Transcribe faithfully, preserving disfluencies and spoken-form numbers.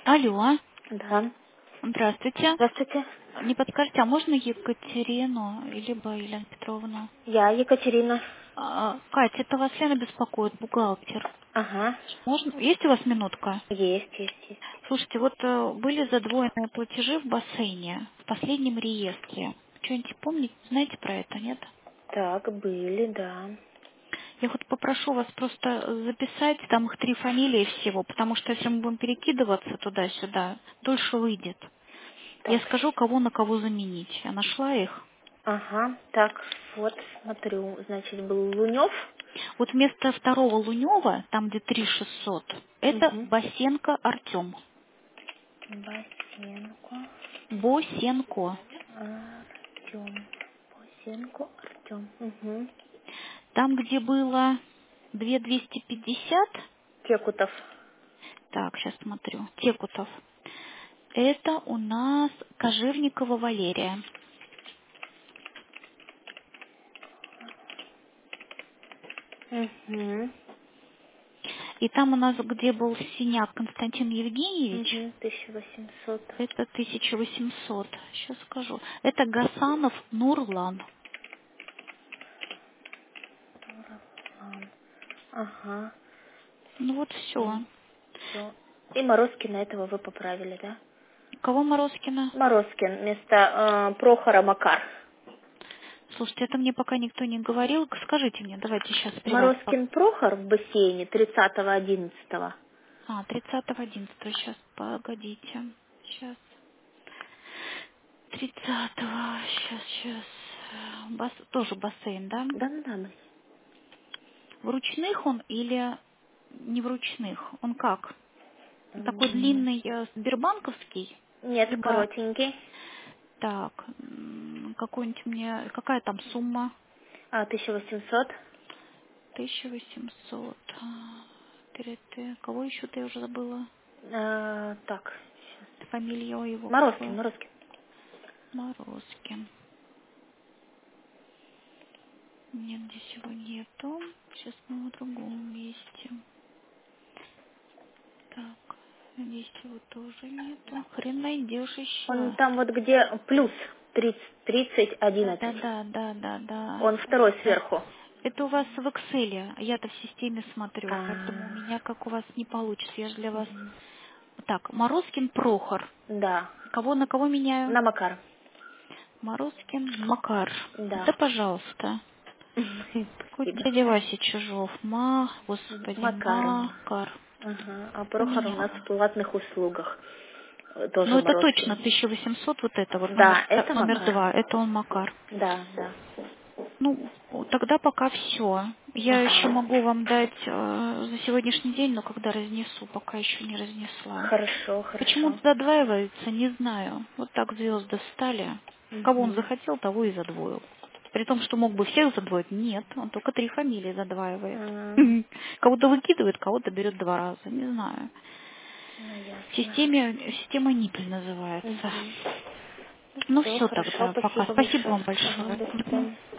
Алло, Да. здравствуйте. Здравствуйте. Не подскажете, а можно Екатерину, либо Елену Петровну? Я Екатерина. А, Катя, это вас Лена беспокоит, бухгалтер. Ага. Можно? Есть у вас минутка? Есть, есть, есть. Слушайте, вот э, были задвоенные платежи в бассейне, в последнем реестре. Что-нибудь помните, знаете про это, нет? Так, были, да. Я вот попрошу вас просто записать, там их три фамилии всего, потому что если мы будем перекидываться туда-сюда, дольше выйдет. Я Так. скажу, кого на кого заменить. Я нашла их. Ага. Так, вот, смотрю. Значит, был Лунев. Вот вместо второго Лунева, там где три шестьсот, это Угу. Басенко Артем. Басенко. Босенко. Артем. Басенко Артем. Угу. Там, где было две двести пятьдесят, Кекутов. так, сейчас смотрю, Текутов, это у нас Кожевникова Валерия. Угу. И там у нас, где был Синяк Константин Евгеньевич, Угу. тысяча восемьсот. это тысяча восемьсот. Сейчас скажу. Это Гасанов Нурлан. Ага. Ну вот все. Все. И Морозкина этого вы поправили, да? Кого Морозкина? Морозкин вместо э, Прохора Макар. Слушайте, это мне пока никто не говорил. Скажите мне, давайте сейчас при вас. Морозкин Прохор в бассейне тридцатого одиннадцатого. А, тридцатого одиннадцатого. Сейчас, погодите. Сейчас. Тридцатого. Сейчас, сейчас. Бас... Тоже бассейн, да? Да, да, да. В ручных он или не в ручных? Он как? Такой М, длинный э, сбербанковский? Нет, Либо коротенький. так, м, какой-нибудь мне... Какая там сумма? А, тысяча восемьсот. тысяча восемьсот. Ты, кого еще-то я уже забыла? А, так. Фамилия его Морозкин, какое? Морозкин. Морозкин. Нет, здесь его нету. Сейчас мы в другом месте. Так, здесь его тоже нету. Хрен найдешь Он еще. там вот где плюс тридцать, тридцать, Да, одиннадцать. да, да, да, да, да. Он второй Да. сверху. Это у вас в Excel. Я-то в системе смотрю, поэтому у А, меня как у вас не получится. Я же для вас... мгм. Так, Морозкин Прохор. Да. Кого на кого меняю? На Макар. Морозкин Макар. Да, Да. пожалуйста. Какой Спасибо. дядя Вася Чижов. Ма, господи, Макар. Макар. Ага. А Прохор у нас в Поменяла. платных услугах. Э, Ну, Тоже это точно Морозкин. тысяча восемьсот, вот это вот номер, Да, это номер Макар. два, это он Макар. Да, да. Ну, тогда пока все. Я еще Ага. могу вам дать э, за сегодняшний день, но когда разнесу, пока еще не разнесла. Хорошо, Почему он хорошо. задваивается, не знаю. Вот так звезды встали. Кого он Угу. захотел, того и задвоил. При том, что мог бы всех задвоить, нет, он только три фамилии задваивает. М, Кого-то выкидывает, кого-то берет два раза, не знаю. Ну, В ясно. системе, система Ниппель называется. Угу. Ну Все, все хорошо, тогда, пока. спасибо Спасибо большое. вам Ага, большое. до Мгм. свидания.